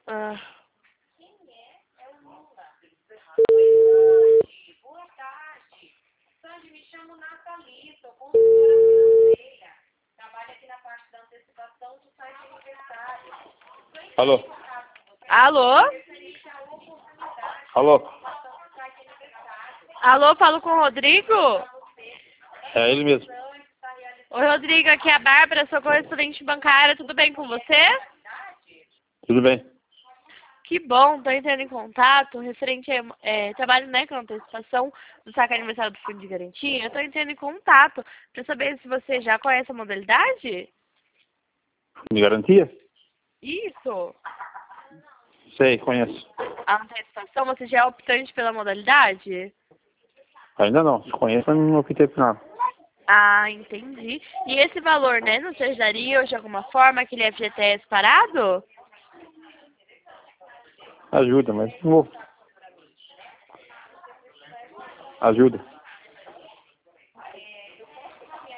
Ah. Boa tarde. Sandy, me chamo Nathalie, sou consultora financeira. Trabalho aqui na parte da antecipação do site aniversário. Alô? Alô? Alô? Alô, falo com o Rodrigo? É ele mesmo. Oi, Rodrigo, aqui é a Bárbara, sou correspondente bancária, tudo bem com você? Tudo bem? Que bom, estou entrando em contato, referente a trabalho, né, com antecipação do saque aniversário do Fundo de Garantia. Eu estou entrando em contato para saber se você já conhece a modalidade? De garantia? Isso. Sei, conheço. A antecipação, você já é optante pela modalidade? Ainda não. Se conheço, mas não optei por nada. Ah, entendi. E esse valor, né, não te ajudaria de alguma forma, aquele FGTS parado? Ajuda, mas não vou. Ajuda.